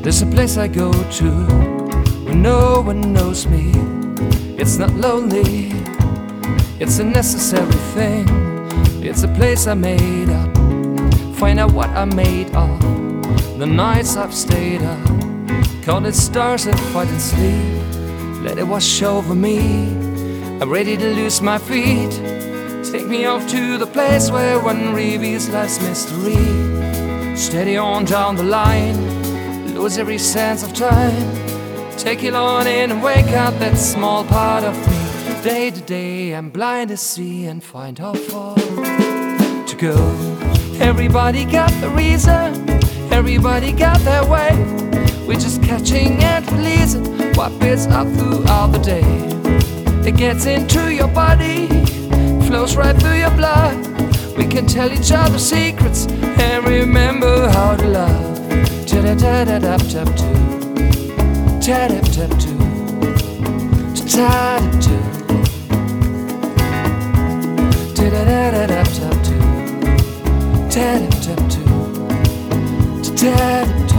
There's a place I go to when no one knows me. It's not lonely, it's a necessary thing. It's a place I made up, find out what I'm made of. The nights I've stayed up, counted stars and fight and sleep. Let it wash over me, I'm ready to lose my feet. Take me off to the place where one reveals life's mystery. Steady on down the line, lose every sense of time. Take it on in and wake up that small part of me. Day to day I'm blind to see and find how far to go. Everybody got the reason, everybody got their way. We're just catching and releasing what builds up throughout the day. It gets into your body, flows right through your blood. We can tell each other secrets and remember how to love. Ta-da-da-da-da-da-da, ta-da-da-da-da, ta-da-da-da-da, ta-da-da-da-da-da, ta-da-da-da-da, ta-da-da-da-da.